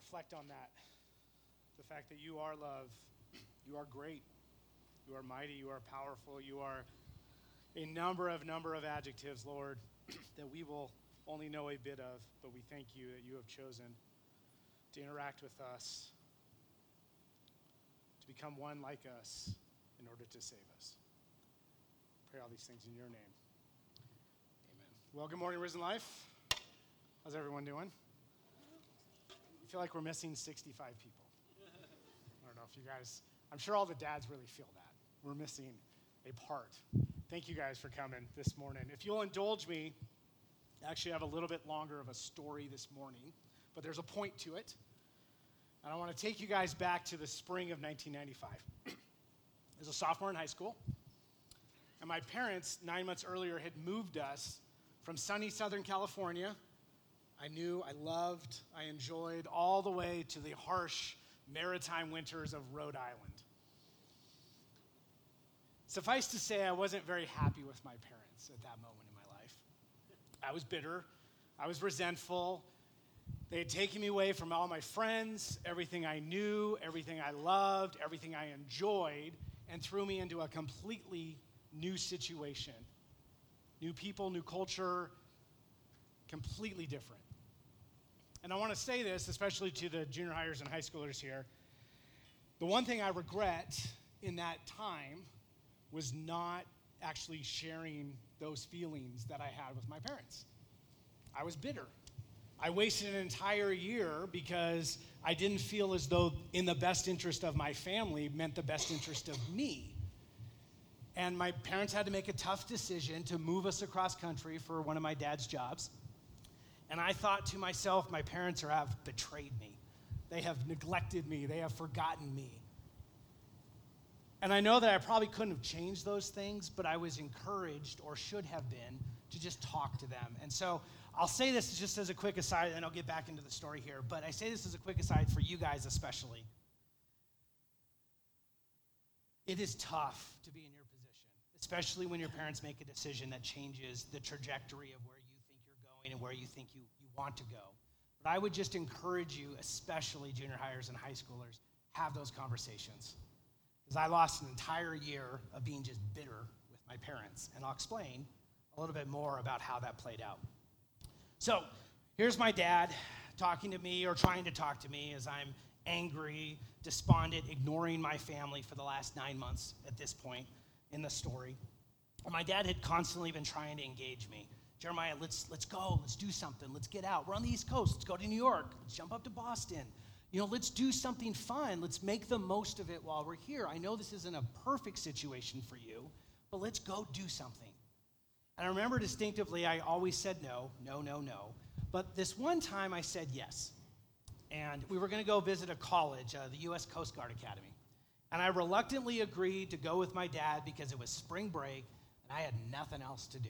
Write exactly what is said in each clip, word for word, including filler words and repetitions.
reflect on that. The fact that you are love, you are great, you are mighty, you are powerful, you are a number of number of adjectives, Lord, that we will only know a bit of, but we thank you that you have chosen to interact with us, to become one like us in order to save us. Pray all these things in your name. Amen. Well, good morning, Risen Life. How's everyone doing? I feel like we're missing sixty-five people. I don't know if you guys, I'm sure all the dads really feel that. We're missing a part. Thank you guys for coming this morning. If you'll indulge me, I actually have a little bit longer of a story this morning, but there's a point to it. And I want to take you guys back to the spring of nineteen ninety-five. I was a sophomore in high school, and my parents, nine months earlier, had moved us from sunny Southern California. I knew, I loved, I enjoyed, all the way to the harsh maritime winters of Rhode Island. Suffice to say, I wasn't very happy with my parents at that moment in my life. I was bitter. I was resentful. They had taken me away from all my friends, everything I knew, everything I loved, everything I enjoyed, and threw me into a completely new situation. New people, new culture, completely different. And I want to say this, especially to the junior hires and high schoolers here. The one thing I regret in that time was not actually sharing those feelings that I had with my parents. I was bitter. I wasted an entire year because I didn't feel as though in the best interest of my family meant the best interest of me. And my parents had to make a tough decision to move us across country for one of my dad's jobs. And I thought to myself, my parents have betrayed me. They have neglected me. They have forgotten me. And I know that I probably couldn't have changed those things, but I was encouraged, or should have been, to just talk to them. And so I'll say this just as a quick aside, and then I'll get back into the story here. But I say this as a quick aside for you guys especially. It is tough to be in your position, especially when your parents make a decision that changes the trajectory of where you think you're going and where you think you, you want to go. But I would just encourage you, especially junior hires and high schoolers, have those conversations. Because I lost an entire year of being just bitter with my parents. And I'll explain a little bit more about how that played out. So here's my dad talking to me, or trying to talk to me, as I'm angry, despondent, ignoring my family for the last nine months at this point in the story. And my dad had constantly been trying to engage me. Jeremiah, let's let's go. Let's do something. Let's get out. We're on the East Coast. Let's go to New York. Let's jump up to Boston. You know, let's do something fun. Let's make the most of it while we're here. I know this isn't a perfect situation for you, but let's go do something. And I remember distinctively, I always said no, no, no, no. But this one time I said yes. And we were going to go visit a college, uh, the U S Coast Guard Academy. And I reluctantly agreed to go with my dad because it was spring break and I had nothing else to do.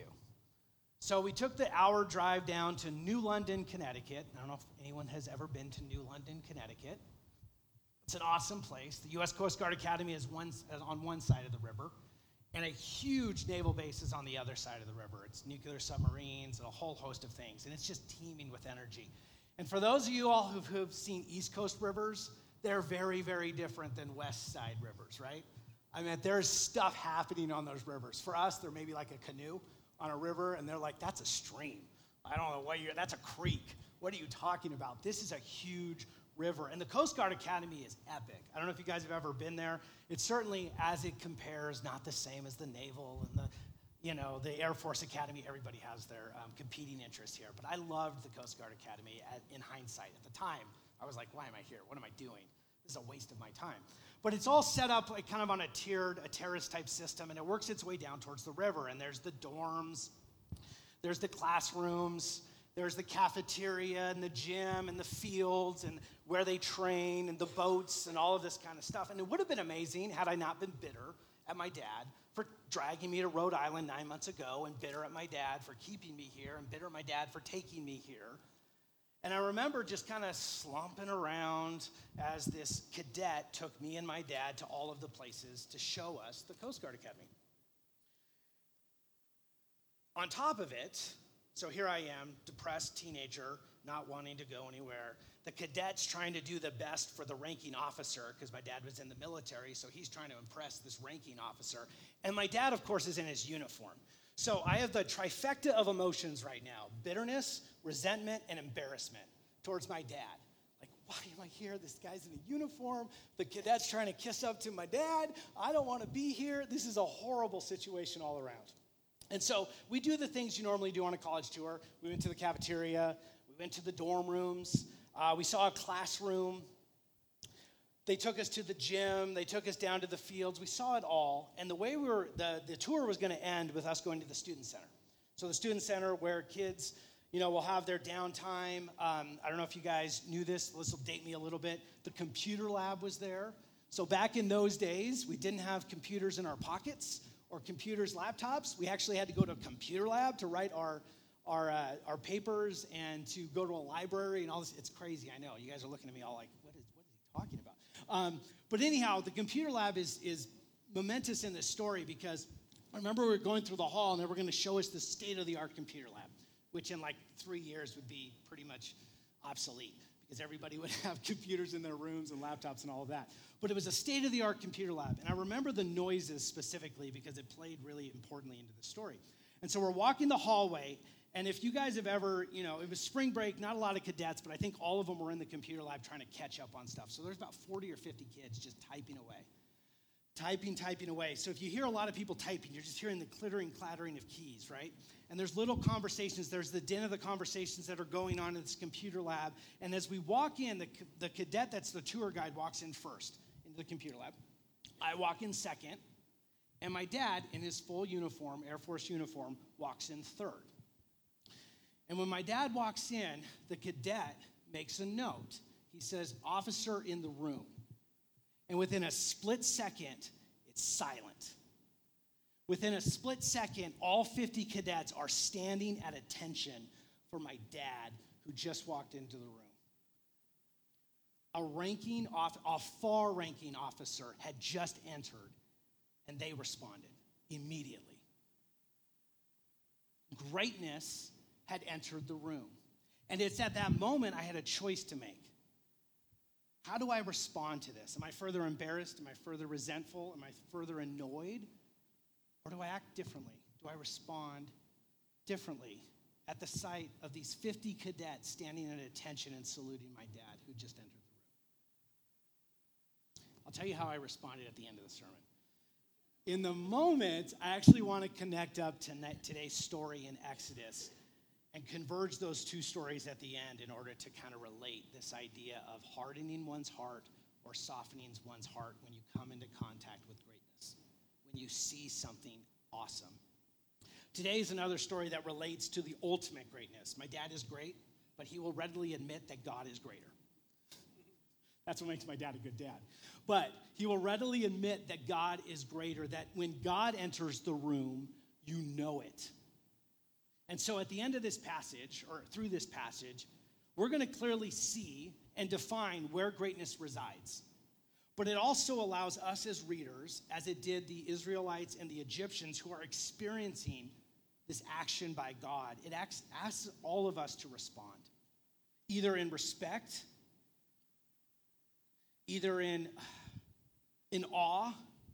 So we took the hour drive down to New London, Connecticut. I don't know if anyone has ever been to New London, Connecticut. It's an awesome place. The U S Coast Guard Academy is one, is on one side of the river, and a huge naval base is on the other side of the river. It's nuclear submarines and a whole host of things, and it's just teeming with energy. And for those of you all who've, who've seen East Coast rivers, they're very, very different than West Side rivers, right? I mean, there's stuff happening on those rivers. For us, they're maybe like a canoe on a river, and they're like, that's a stream. I don't know what you're, that's a creek. What are you talking about? This is a huge river. And the Coast Guard Academy is epic. I don't know if you guys have ever been there. It's certainly, as it compares, not the same as the Naval and the, you know, the Air Force Academy. Everybody has their um, competing interests here. But I loved the Coast Guard Academy at, in hindsight. At the time, I was like, why am I here? What am I doing? This is a waste of my time. But it's all set up like kind of on a tiered, a terrace type system, and it works its way down towards the river. And there's the dorms, there's the classrooms, there's the cafeteria and the gym and the fields and where they train and the boats and all of this kind of stuff. And it would have been amazing had I not been bitter at my dad for dragging me to Rhode Island nine months ago, and bitter at my dad for keeping me here, and bitter at my dad for taking me here. And I remember just kind of slumping around as this cadet took me and my dad to all of the places to show us the Coast Guard Academy. On top of it, so here I am, depressed teenager, not wanting to go anywhere. The cadets trying to do the best for the ranking officer, because my dad was in the military, so he's trying to impress this ranking officer. And my dad, of course, is in his uniform. So I have the trifecta of emotions right now: bitterness, resentment, and embarrassment towards my dad. Like, why am I here? This guy's in a uniform. The cadet's trying to kiss up to my dad. I don't want to be here. This is a horrible situation all around. And so we do the things you normally do on a college tour. We went to the cafeteria. We went to the dorm rooms. Uh, we saw a classroom. They took us to the gym. They took us down to the fields. We saw it all. And the way we were, the, the tour was going to end with us going to the student center. So the student center where kids, you know, will have their downtime. Um, I don't know if you guys knew this. This will date me a little bit. The computer lab was there. So back in those days, we didn't have computers in our pockets or computers, laptops. We actually had to go to a computer lab to write our our uh, our papers and to go to a library and all this. It's crazy, I know. You guys are looking at me all like, what is what is he talking about? Um, but anyhow, the computer lab is is momentous in this story because I remember we were going through the hall and they were going to show us the state-of-the-art computer lab, which in like three years would be pretty much obsolete because everybody would have computers in their rooms and laptops and all of that. But it was a state-of-the-art computer lab. And I remember the noises specifically because it played really importantly into the story. And so we're walking the hallway. And if you guys have ever, you know, it was spring break, not a lot of cadets, but I think all of them were in the computer lab trying to catch up on stuff. So there's about forty or fifty kids just typing away. Typing, typing away. So if you hear a lot of people typing, you're just hearing the clittering, clattering of keys, right? And there's little conversations. There's the din of the conversations that are going on in this computer lab. And as we walk in, the, the cadet that's the tour guide walks in first into the computer lab. I walk in second. And my dad, in his full uniform, Air Force uniform, walks in third. And when my dad walks in, the cadet makes a note. He says, "Officer in the room." And within a split second, it's silent. Within a split second, all fifty cadets are standing at attention for my dad, who just walked into the room. A ranking off, a far-ranking officer had just entered, and they responded immediately. Greatness had entered the room. And it's at that moment I had a choice to make. How do I respond to this? Am I further embarrassed? Am I further resentful? Am I further annoyed? Or do I act differently? Do I respond differently at the sight of these fifty cadets standing at attention and saluting my dad who just entered the room? I'll tell you how I responded at the end of the sermon. In the moment, I actually want to connect up to today's story in Exodus and converge those two stories at the end in order to kind of relate this idea of hardening one's heart or softening one's heart when you come into contact with greatness, when you see something awesome. Today is another story that relates to the ultimate greatness. My dad is great, but he will readily admit that God is greater. That's what makes my dad a good dad. But he will readily admit that God is greater, that when God enters the room, you know it. And so at the end of this passage, or through this passage, we're going to clearly see and define where greatness resides. But it also allows us as readers, as it did the Israelites and the Egyptians who are experiencing this action by God, it asks, asks all of us to respond, either in respect, either in, in awe,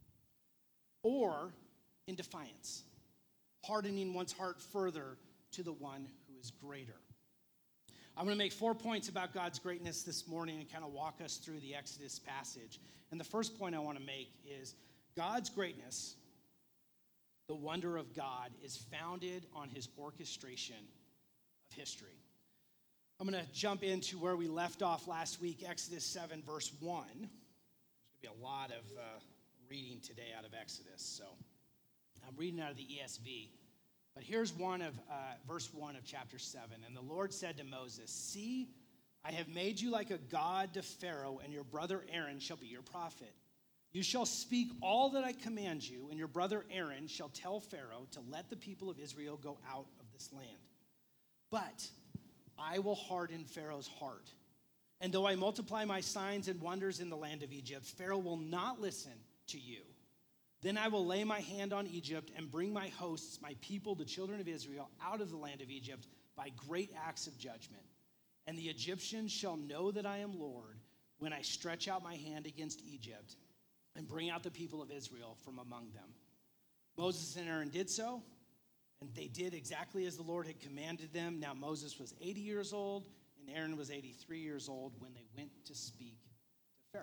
or in defiance, hardening one's heart further to the one who is greater. I'm going to make four points about God's greatness this morning and kind of walk us through the Exodus passage. And the first point I want to make is God's greatness, the wonder of God, is founded on his orchestration of history. I'm going to jump into where we left off last week, Exodus seven, verse one. There's going to be a lot of uh, reading today out of Exodus, so I'm reading out of the E S V. But here's one of uh, verse one of chapter seven. And the Lord said to Moses, "See, I have made you like a god to Pharaoh, and your brother Aaron shall be your prophet. You shall speak all that I command you, and your brother Aaron shall tell Pharaoh to let the people of Israel go out of this land. But I will harden Pharaoh's heart. And though I multiply my signs and wonders in the land of Egypt, Pharaoh will not listen to you. Then I will lay my hand on Egypt and bring my hosts, my people, the children of Israel, out of the land of Egypt by great acts of judgment. And the Egyptians shall know that I am Lord when I stretch out my hand against Egypt and bring out the people of Israel from among them. Moses and Aaron did so, and they did exactly as the Lord had commanded them. Now Moses was eighty years old, and Aaron was eighty-three years old when they went to speak to Pharaoh.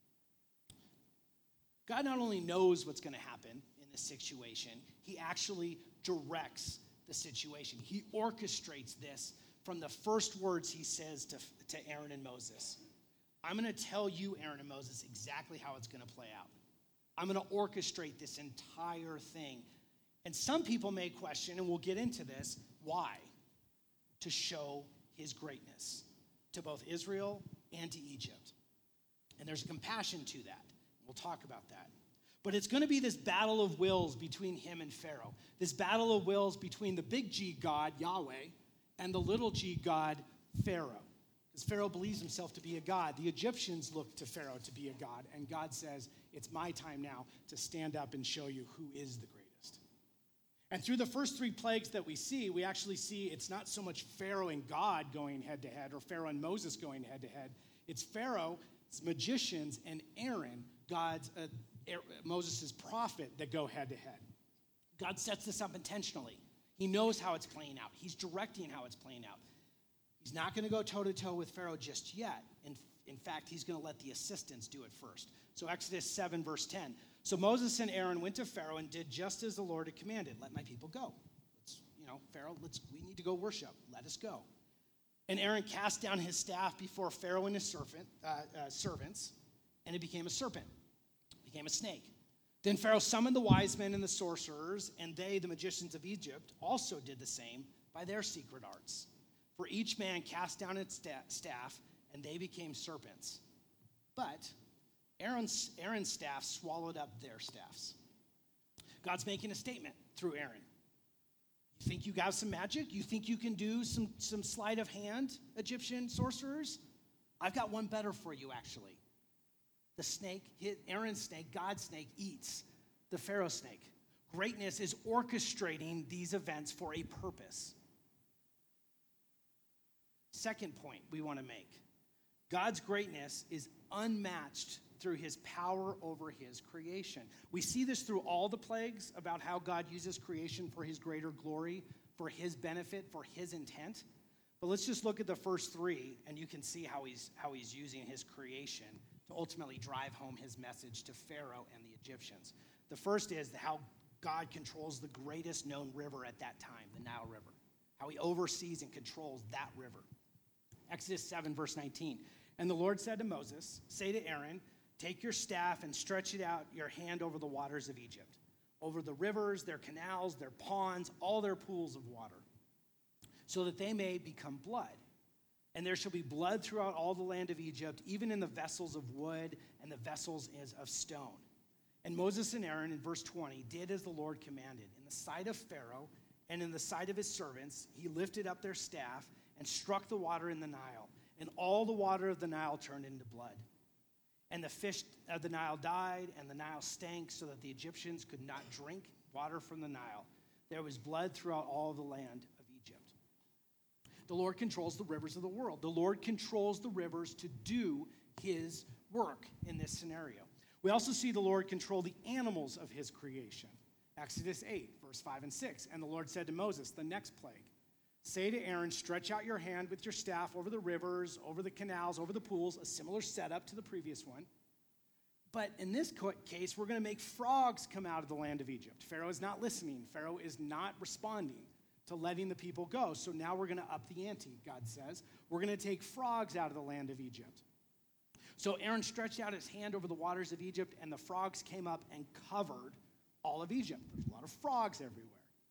God not only knows what's going to happen in this situation, he actually directs the situation. He orchestrates this from the first words he says to, to Aaron and Moses. I'm going to tell you, Aaron and Moses, exactly how it's going to play out. I'm going to orchestrate this entire thing. And some people may question, and we'll get into this, why? To show his greatness to both Israel and to Egypt. And there's a compassion to that. We'll talk about that. But it's going to be this battle of wills between him and Pharaoh. This battle of wills between the big G God, Yahweh, and the little g God, Pharaoh. Because Pharaoh believes himself to be a god. The Egyptians look to Pharaoh to be a god. And God says, it's my time now to stand up and show you who is the greatest. And through the first three plagues that we see, we actually see it's not so much Pharaoh and God going head to head or Pharaoh and Moses going head to head. It's Pharaoh, it's magicians, and Aaron, God's uh, Moses' prophet, that go head to head. God sets this up intentionally. He knows how it's playing out. He's directing how it's playing out. He's not going to go toe-to-toe with Pharaoh just yet. In, in fact, he's going to let the assistants do it first. So Exodus seven, verse ten. So Moses and Aaron went to Pharaoh and did just as the Lord had commanded. Let my people go. Let's, you know, Pharaoh, let's, we need to go worship. Let us go. And Aaron cast down his staff before Pharaoh and his servant, uh, uh, servants, and it became a serpent. It became a snake. Then Pharaoh summoned the wise men and the sorcerers, and they, the magicians of Egypt, also did the same by their secret arts. For each man cast down its staff, and they became serpents. But Aaron's, Aaron's staff swallowed up their staffs. God's making a statement through Aaron. You think you got some magic? You think you can do some, some sleight of hand, Egyptian sorcerers? I've got one better for you, actually. The snake, Aaron's snake, God's snake, eats the Pharaoh snake. Greatness is orchestrating these events for a purpose. Second point we want to make. God's greatness is unmatched through his power over his creation. We see this through all the plagues about how God uses creation for his greater glory, for his benefit, for his intent. But let's just look at the first three, and you can see how he's, how he's using his creation to ultimately drive home his message to Pharaoh and the Egyptians. The first is how God controls the greatest known river at that time, the Nile River. How he oversees and controls that river. Exodus seven, verse nineteen. And the Lord said to Moses, say to Aaron, take your staff and stretch it out your hand over the waters of Egypt, over the rivers, their canals, their ponds, all their pools of water, so that they may become blood. And there shall be blood throughout all the land of Egypt, even in the vessels of wood and the vessels of stone. And Moses and Aaron, in verse twenty, did as the Lord commanded. In the sight of Pharaoh and in the sight of his servants, he lifted up their staff and struck the water in the Nile. And all the water of the Nile turned into blood. And the fish of the Nile died, and the Nile stank, so that the Egyptians could not drink water from the Nile. There was blood throughout all the land of Egypt. The Lord controls the rivers of the world. The Lord controls the rivers to do his work in this scenario. We also see the Lord control the animals of his creation. Exodus eight, verse five and six. And the Lord said to Moses, the next plague, say to Aaron, stretch out your hand with your staff over the rivers, over the canals, over the pools, a similar setup to the previous one. But in this case, we're going to make frogs come out of the land of Egypt. Pharaoh is not listening. Pharaoh is not responding to letting the people go. So now we're going to up the ante, God says. We're going to take frogs out of the land of Egypt. So Aaron stretched out his hand over the waters of Egypt, and the frogs came up and covered all of Egypt. There's a lot of frogs everywhere.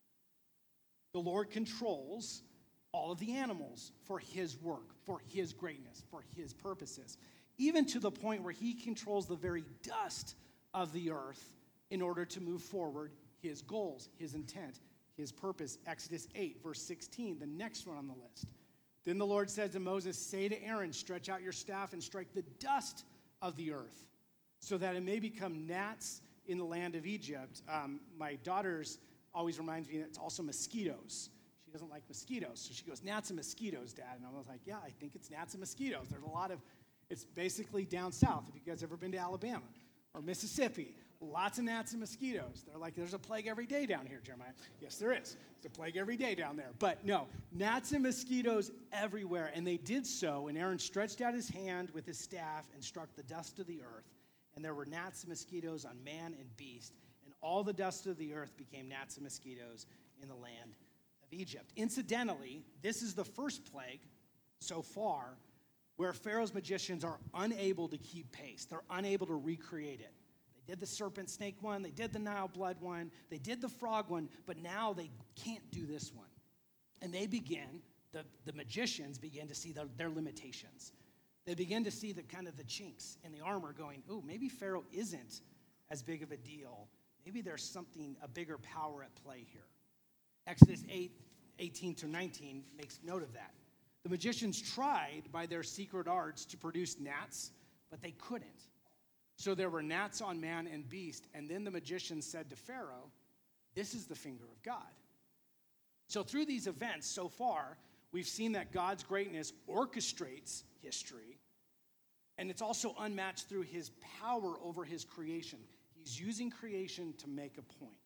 The Lord controls all of the animals for his work, for his greatness, for his purposes, even to the point where he controls the very dust of the earth in order to move forward his goals, his intent, his purpose. Exodus eight, verse sixteen, the next one on the list. Then the Lord said to Moses, say to Aaron, stretch out your staff and strike the dust of the earth so that it may become gnats in the land of Egypt. Um, my daughter's always reminds me that it's also mosquitoes. She doesn't like mosquitoes. So she goes, gnats and mosquitoes, Dad. And I was like, yeah, I think it's gnats and mosquitoes. There's a lot of, it's basically down south. Have you guys ever been to Alabama or Mississippi? Lots of gnats and mosquitoes. They're like, there's a plague every day down here, Jeremiah. Yes, there is. There's a plague every day down there. But no, gnats and mosquitoes everywhere. And they did so, and Aaron stretched out his hand with his staff and struck the dust of the earth. And there were gnats and mosquitoes on man and beast. And all the dust of the earth became gnats and mosquitoes in the land of Egypt. Incidentally, this is the first plague so far where Pharaoh's magicians are unable to keep pace. They're unable to recreate it. They did the serpent snake one, they did the Nile blood one, they did the frog one, but now they can't do this one. And they begin, the, the magicians begin to see the, their limitations. They begin to see the kind of the chinks in the armor going, oh, maybe Pharaoh isn't as big of a deal. Maybe there's something, a bigger power at play here. Exodus eight, eighteen to nineteen makes note of that. The magicians tried by their secret arts to produce gnats, but they couldn't. So there were gnats on man and beast, and then the magicians said to Pharaoh, this is the finger of God. So through these events so far, we've seen that God's greatness orchestrates history, and it's also unmatched through his power over his creation. He's using creation to make a point.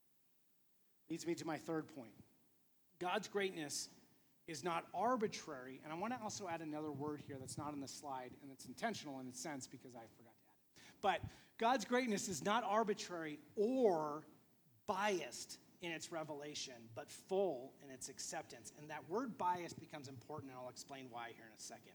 Leads me to my third point. God's greatness is not arbitrary, and I want to also add another word here that's not on the slide, and it's intentional in a sense because I forgot to add it. But God's greatness is not arbitrary or biased in its revelation, but full in its acceptance. And that word biased becomes important, and I'll explain why here in a second.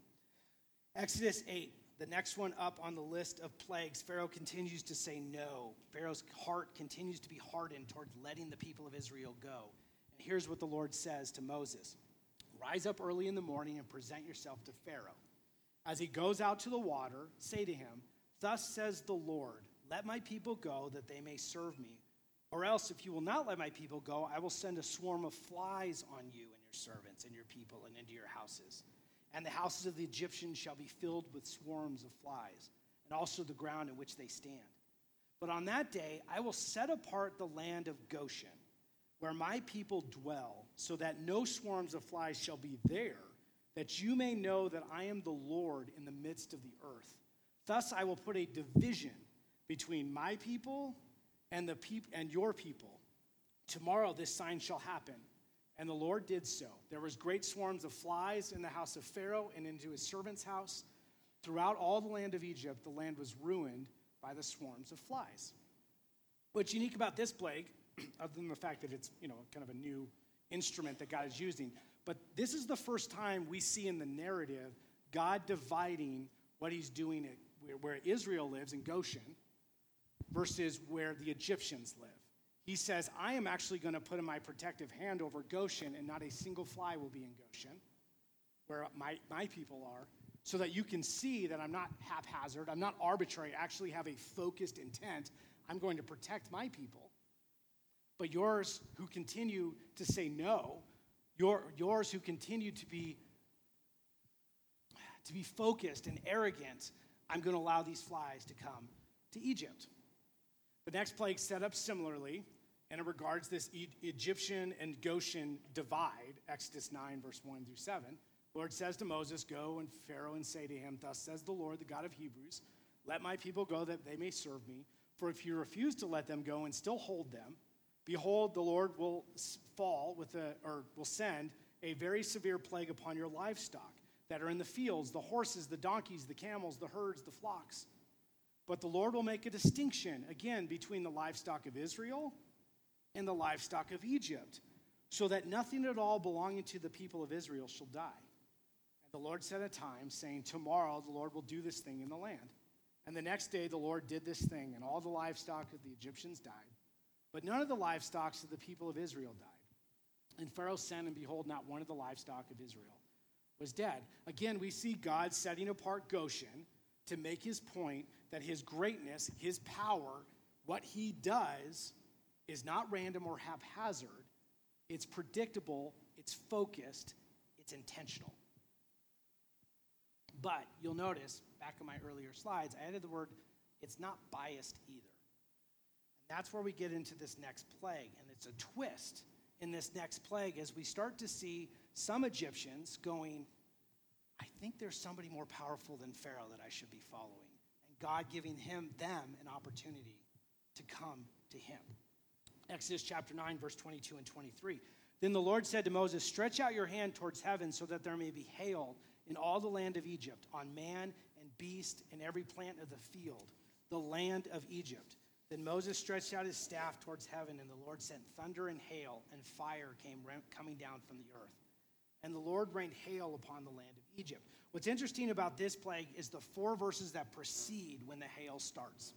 Exodus eight, the next one up on the list of plagues, Pharaoh continues to say no. Pharaoh's heart continues to be hardened towards letting the people of Israel go. And here's what the Lord says to Moses. Rise up early in the morning and present yourself to Pharaoh. As he goes out to the water, say to him, thus says the Lord, let my people go that they may serve me. Or else, if you will not let my people go, I will send a swarm of flies on you and your servants and your people and into your houses. And the houses of the Egyptians shall be filled with swarms of flies, and also the ground in which they stand. But on that day, I will set apart the land of Goshen, where my people dwell, so that no swarms of flies shall be there, that you may know that I am the Lord in the midst of the earth. Thus I will put a division between my people and the peop- and your people. Tomorrow this sign shall happen. And the Lord did so. There was great swarms of flies in the house of Pharaoh and into his servant's house. Throughout all the land of Egypt, the land was ruined by the swarms of flies. What's unique about this plague, other than the fact that it's, you know, kind of a new instrument that God is using, but this is the first time we see in the narrative God dividing what he's doing at where Israel lives in Goshen versus where the Egyptians live. He says, I am actually going to put in my protective hand over Goshen, and not a single fly will be in Goshen, where my, my people are, so that you can see that I'm not haphazard, I'm not arbitrary, I actually have a focused intent. I'm going to protect my people. But yours who continue to say no, your, yours who continue to be, to be focused and arrogant, I'm going to allow these flies to come to Egypt. The next plague set up similarly, and it regards this e- Egyptian and Goshen divide, Exodus nine, verse one through seven. The Lord says to Moses, go and Pharaoh and say to him, thus says the Lord, the God of Hebrews, let my people go that they may serve me. For if you refuse to let them go and still hold them, behold, the Lord will fall with a, or will send a very severe plague upon your livestock that are in the fields, the horses, the donkeys, the camels, the herds, the flocks. But the Lord will make a distinction, again, between the livestock of Israel and the livestock of Egypt, so that nothing at all belonging to the people of Israel shall die. And the Lord set a time, saying, tomorrow the Lord will do this thing in the land. And the next day the Lord did this thing, and all the livestock of the Egyptians died. But none of the livestock of the people of Israel died. And Pharaoh sent, and behold, not one of the livestock of Israel was dead. Again, we see God setting apart Goshen to make his point that his greatness, his power, what he does is not random or haphazard. It's predictable, it's focused, it's intentional. But you'll notice, back in my earlier slides, I added the word, it's not biased either. And that's where we get into this next plague, and it's a twist in this next plague as we start to see some Egyptians going, I think there's somebody more powerful than Pharaoh that I should be following. And God giving him, them, an opportunity to come to him. Exodus chapter nine, verse twenty-two and twenty-three. Then the Lord said to Moses, stretch out your hand towards heaven so that there may be hail in all the land of Egypt, on man and beast and every plant of the field, the land of Egypt. Then Moses stretched out his staff towards heaven, and the Lord sent thunder and hail, and fire came coming down from the earth. And the Lord rained hail upon the land of Egypt. What's interesting about this plague is the four verses that precede when the hail starts.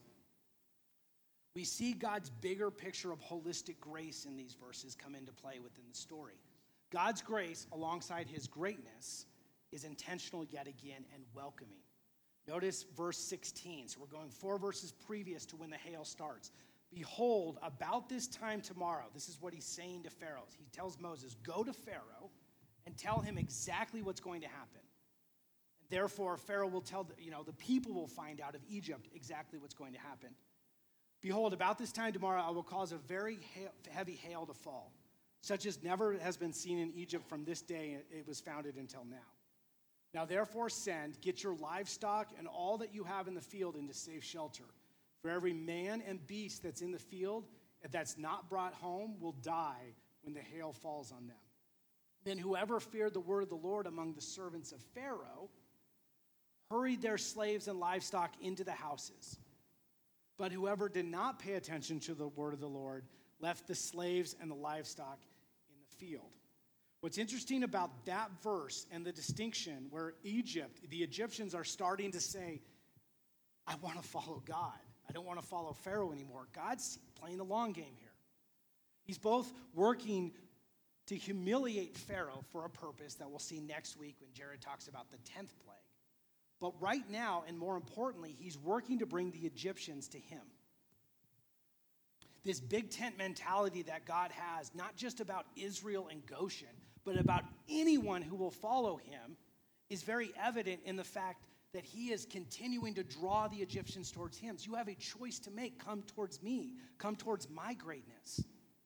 We see God's bigger picture of holistic grace in these verses come into play within the story. God's grace, alongside his greatness, is intentional yet again and welcoming. Notice verse sixteen. So we're going four verses previous to when the hail starts. Behold, about this time tomorrow, this is what he's saying to Pharaoh. He tells Moses, go to Pharaoh and tell him exactly what's going to happen. And therefore, Pharaoh will tell, the, you know, the people will find out of Egypt exactly what's going to happen. Behold, about this time tomorrow, I will cause a very hail, heavy hail to fall, such as never has been seen in Egypt from this day it was founded until now. Now therefore send, get your livestock and all that you have in the field into safe shelter. For every man and beast that's in the field, if that's not brought home, will die when the hail falls on them. Then whoever feared the word of the Lord among the servants of Pharaoh hurried their slaves and livestock into the houses. But whoever did not pay attention to the word of the Lord left the slaves and the livestock in the field. What's interesting about that verse and the distinction where Egypt, the Egyptians are starting to say, I want to follow God. I don't want to follow Pharaoh anymore. God's playing the long game here. He's both working to humiliate Pharaoh for a purpose that we'll see next week when Jared talks about the tenth plague. But right now, and more importantly, he's working to bring the Egyptians to him. This big tent mentality that God has, not just about Israel and Goshen, but about anyone who will follow him, is very evident in the fact that he is continuing to draw the Egyptians towards him. So you have a choice to make. Come towards me. Come towards my greatness.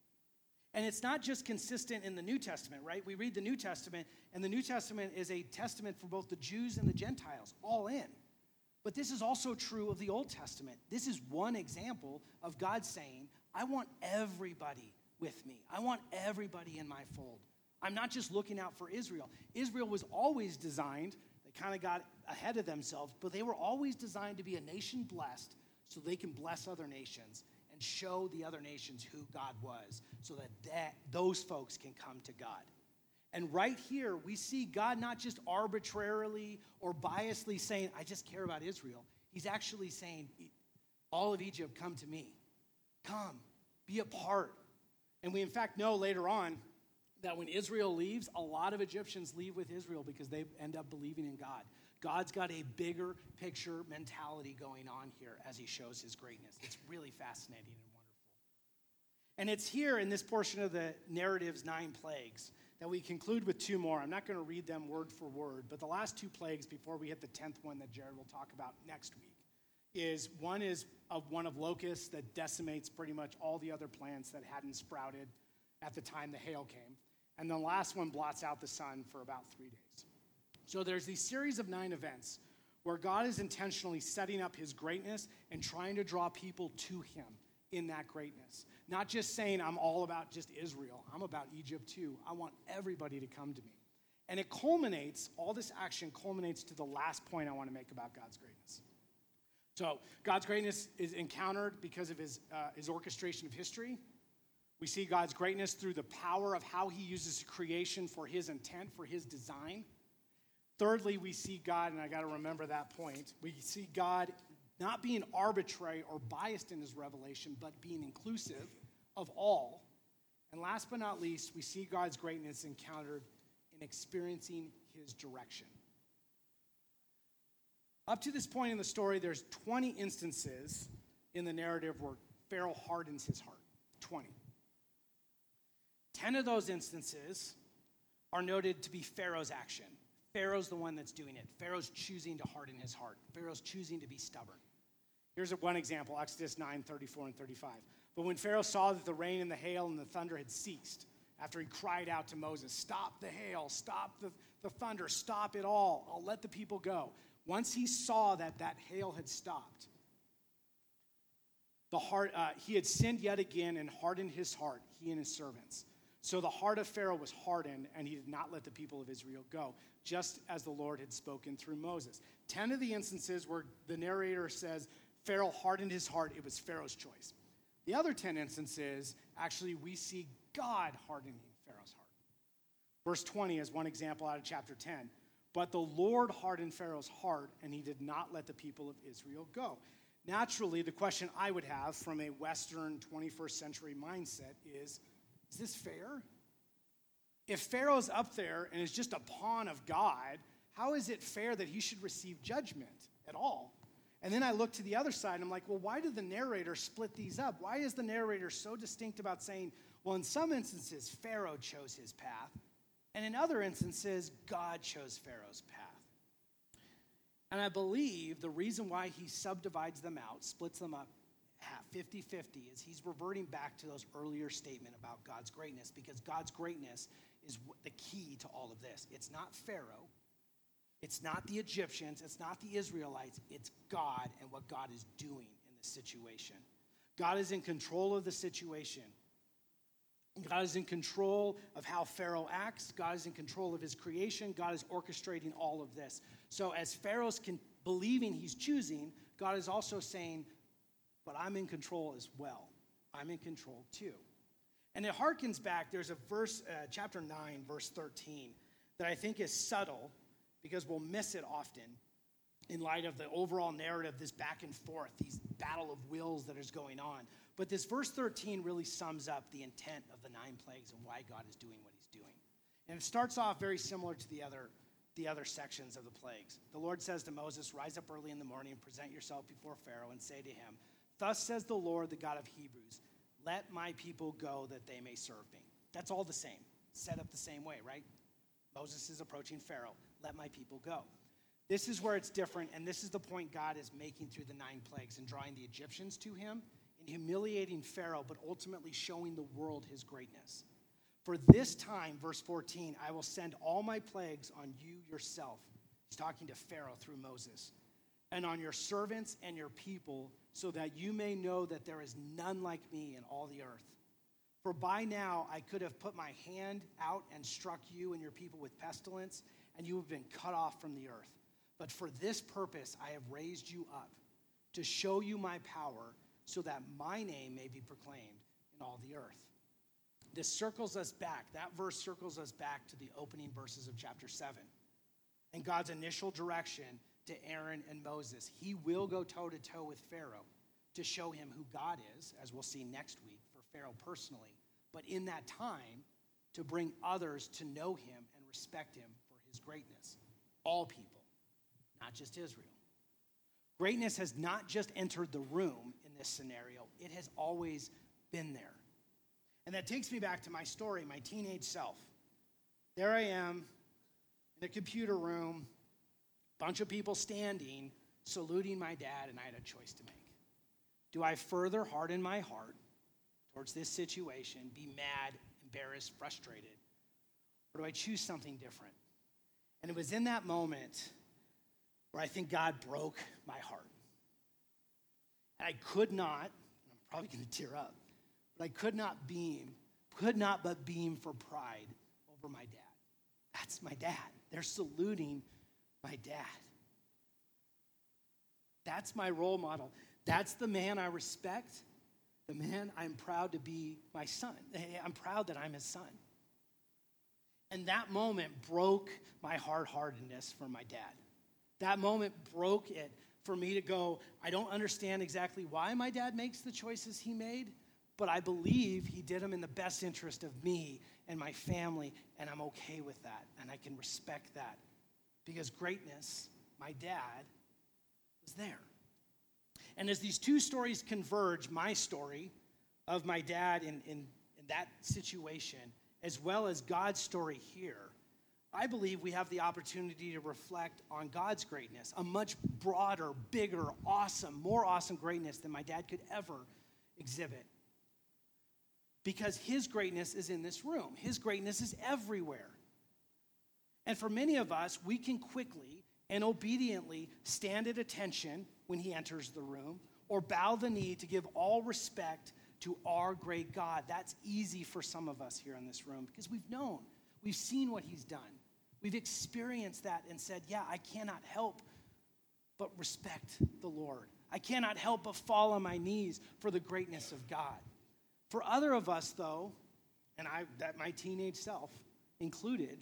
And it's not just consistent in the New Testament, right? We read the New Testament, and the New Testament is a testament for both the Jews and the Gentiles, all in. But this is also true of the Old Testament. This is one example of God saying, I want everybody with me. I want everybody in my fold. I'm not just looking out for Israel. Israel was always designed, they kind of got ahead of themselves, but they were always designed to be a nation blessed so they can bless other nations and show the other nations who God was so that, that those folks can come to God. And right here, we see God not just arbitrarily or biasly saying, I just care about Israel. He's actually saying, all of Egypt, come to me. Come, be a part. And we in fact know later on that when Israel leaves, a lot of Egyptians leave with Israel because they end up believing in God. God's got a bigger picture mentality going on here as he shows his greatness. It's really fascinating and wonderful. And it's here in this portion of the narrative's nine plagues that we conclude with two more. I'm not going to read them word for word, but the last two plagues before we hit the tenth one that Jared will talk about next week is one is of one of locusts that decimates pretty much all the other plants that hadn't sprouted at the time the hail came. And the last one blots out the sun for about three days. So there's these series of nine events where God is intentionally setting up his greatness and trying to draw people to him in that greatness. Not just saying, I'm all about just Israel. I'm about Egypt too. I want everybody to come to me. And it culminates, all this action culminates to the last point I want to make about God's greatness. So God's greatness is encountered because of his, uh, his orchestration of history. We see God's greatness through the power of how he uses creation for his intent, for his design. Thirdly, we see God, and I got to remember that point, we see God not being arbitrary or biased in his revelation, but being inclusive of all. And last but not least, we see God's greatness encountered in experiencing his direction. Up to this point in the story, there's twenty instances in the narrative where Pharaoh hardens his heart. twenty. ten of those instances are noted to be Pharaoh's action. Pharaoh's the one that's doing it. Pharaoh's choosing to harden his heart. Pharaoh's choosing to be stubborn. Here's one example, Exodus nine, thirty-four and thirty-five. But when Pharaoh saw that the rain and the hail and the thunder had ceased, after he cried out to Moses, stop the hail, stop the, the thunder, stop it all. I'll let the people go. Once he saw that that hail had stopped, the heart, uh, he had sinned yet again and hardened his heart, he and his servants. So the heart of Pharaoh was hardened, and he did not let the people of Israel go, just as the Lord had spoken through Moses. Ten of the instances where the narrator says Pharaoh hardened his heart, it was Pharaoh's choice. The other ten instances, actually, we see God hardening Pharaoh's heart. Verse twenty is one example out of chapter ten. But the Lord hardened Pharaoh's heart, and he did not let the people of Israel go. Naturally, the question I would have from a Western twenty-first century mindset is, is this fair? If Pharaoh's up there and is just a pawn of God, how is it fair that he should receive judgment at all? And then I look to the other side, and I'm like, well, why did the narrator split these up? Why is the narrator so distinct about saying, well, in some instances, Pharaoh chose his path, and in other instances, God chose Pharaoh's path? And I believe the reason why he subdivides them out, splits them up half, fifty-fifty, is he's reverting back to those earlier statement about God's greatness, because God's greatness is the key to all of this. It's not Pharaoh. It's not the Egyptians. It's not the Israelites. It's God and what God is doing in this situation. God is in control of the situation. God is in control of how Pharaoh acts. God is in control of his creation. God is orchestrating all of this. So as Pharaoh's can, believing he's choosing, God is also saying, but I'm in control as well. I'm in control too. And it harkens back. There's a verse, uh, chapter nine, verse thirteen, that I think is subtle, because we'll miss it often in light of the overall narrative, this back and forth, these battle of wills that is going on. But this verse thirteen really sums up the intent of the nine plagues and why God is doing what he's doing. And it starts off very similar to the other, the other sections of the plagues. The Lord says to Moses, rise up early in the morning and present yourself before Pharaoh and say to him, thus says the Lord, the God of Hebrews, let my people go that they may serve me. That's all the same, set up the same way, right? Moses is approaching Pharaoh. Let my people go. This is where it's different, and this is the point God is making through the nine plagues and drawing the Egyptians to him and humiliating Pharaoh, but ultimately showing the world his greatness. For this time, verse fourteen, I will send all my plagues on you yourself. He's talking to Pharaoh through Moses. And on your servants and your people, so that you may know that there is none like me in all the earth. For by now I could have put my hand out and struck you and your people with pestilence, and you have been cut off from the earth. But for this purpose I have raised you up, to show you my power, so that my name may be proclaimed in all the earth. This circles us back. That verse circles us back to the opening verses of chapter seven. And God's initial direction to Aaron and Moses. He will go toe-to-toe with Pharaoh to show him who God is, as we'll see next week, for Pharaoh personally. But in that time, to bring others to know him and respect him for his greatness. All people, not just Israel. Greatness has not just entered the room in this scenario. It has always been there. And that takes me back to my story, my teenage self. There I am in a computer room, bunch of people standing, saluting my dad, and I had a choice to make. Do I further harden my heart towards this situation, be mad, embarrassed, frustrated, or do I choose something different? And it was in that moment where I think God broke my heart. And I could not, and I'm probably going to tear up, but I could not beam, could not but beam for pride over my dad. That's my dad. They're saluting my dad. That's my role model. That's the man I respect, the man I'm proud to be my son. I'm proud that I'm his son. And that moment broke my hard-heartedness for my dad. That moment broke it for me to go, I don't understand exactly why my dad makes the choices he made, but I believe he did them in the best interest of me and my family, and I'm okay with that, and I can respect that. Because greatness, my dad, was there. And as these two stories converge, my story of my dad in, in, in that situation, as well as God's story here, I believe we have the opportunity to reflect on God's greatness, a much broader, bigger, awesome, more awesome greatness than my dad could ever exhibit. because his greatness is in this room. His greatness is everywhere. And for many of us, we can quickly and obediently stand at attention when he enters the room, or bow the knee to give all respect to our great God. That's easy for some of us here in this room because we've known, we've seen what he's done. We've experienced that and said, yeah, I cannot help but respect the Lord. I cannot help but fall on my knees for the greatness of God. For other of us, though, and I, that my teenage self included,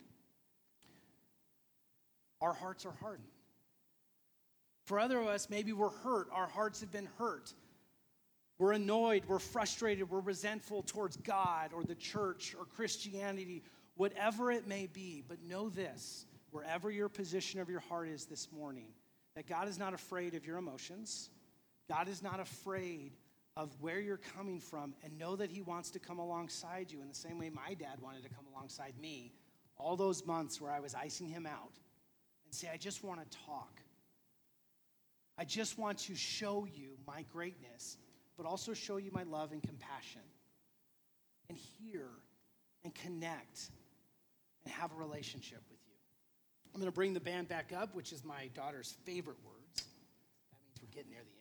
our hearts are hardened. For other of us, maybe we're hurt. Our hearts have been hurt. We're annoyed, we're frustrated, we're resentful towards God or the church or Christianity, whatever it may be. But know this, wherever your position of your heart is this morning, that God is not afraid of your emotions. God is not afraid of where you're coming from, and know that he wants to come alongside you in the same way my dad wanted to come alongside me all those months where I was icing him out and say, I just want to talk. I just want to show you my greatness, but also show you my love and compassion, and hear and connect and have a relationship with you. I'm going to bring the band back up, which is my daughter's favorite words. That means we're getting near the end.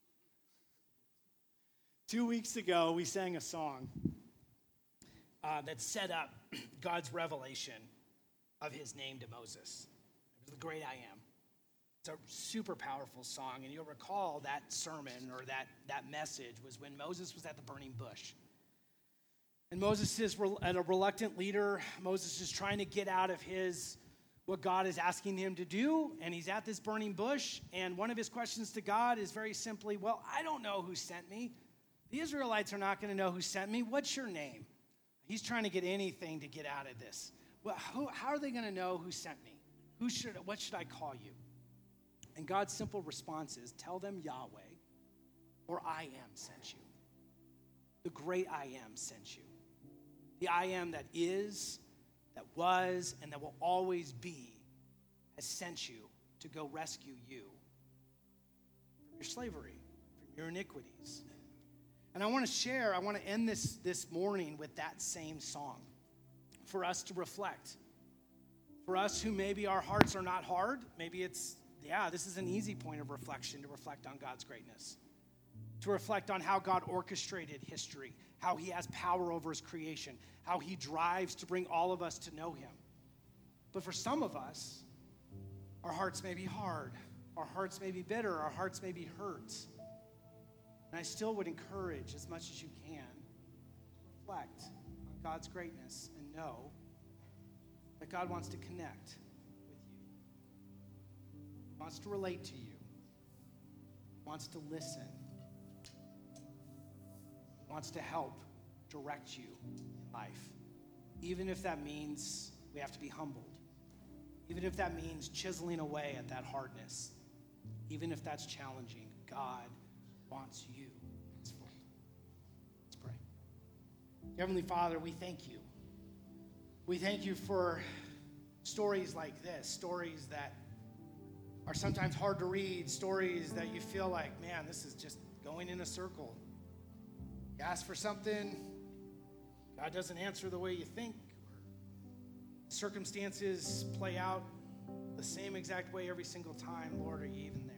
Two weeks ago, we sang a song uh, that set up God's revelation of his name to Moses. It was the great I am. It's a super powerful song, and you'll recall that sermon or that, that message was when Moses was at the burning bush. And Moses is a reluctant leader. Moses is trying to get out of his, what God is asking him to do, and he's at this burning bush, and one of his questions to God is very simply, well, I don't know who sent me. The Israelites are not going to know who sent me. What's your name? He's trying to get anything to get out of this. Well, who, how are they going to know who sent me? Who should? What should I call you? And God's simple response is, tell them Yahweh, or I am sent you. The great I am sent you. The I am that is, that was, and that will always be has sent you to go rescue you from your slavery, from your iniquities. And I want to share, I want to end this, this morning with that same song for us to reflect. For us who maybe our hearts are not hard, maybe it's, yeah, this is an easy point of reflection to reflect on God's greatness, to reflect on how God orchestrated history, how he has power over his creation, how he drives to bring all of us to know him. But for some of us, our hearts may be hard, our hearts may be bitter, our hearts may be hurt. And I still would encourage, as much as you can, reflect on God's greatness and know that God wants to connect with you. He wants to relate to you. He wants to listen. He wants to help direct you in life, even if that means we have to be humbled, even if that means chiseling away at that hardness, even if that's challenging. God wants you. Let's pray. Heavenly Father, we thank you. We thank you for stories like this, stories that are sometimes hard to read, stories that you feel like, man, this is just going in a circle. You ask for something, God doesn't answer the way you think. Circumstances play out the same exact way every single time. Lord, are you even there?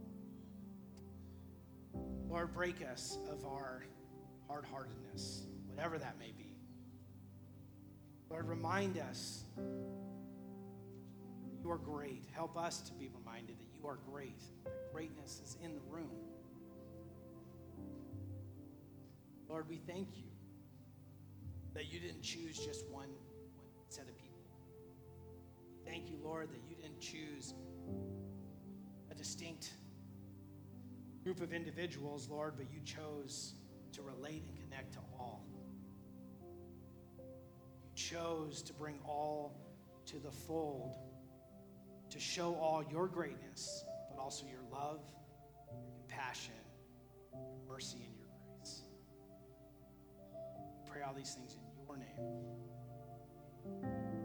Lord, break us of our hard-heartedness, whatever that may be. Lord, remind us that you are great. Help us to be reminded that you are great. That greatness is in the room. Lord, we thank you that you didn't choose just one, one set of people. Thank you, Lord, that you didn't choose a distinct group of individuals, Lord, but you chose to relate and connect to all. You chose to bring all to the fold, to show all your greatness, but also your love, your compassion, your mercy, and your grace. I pray all these things in your name.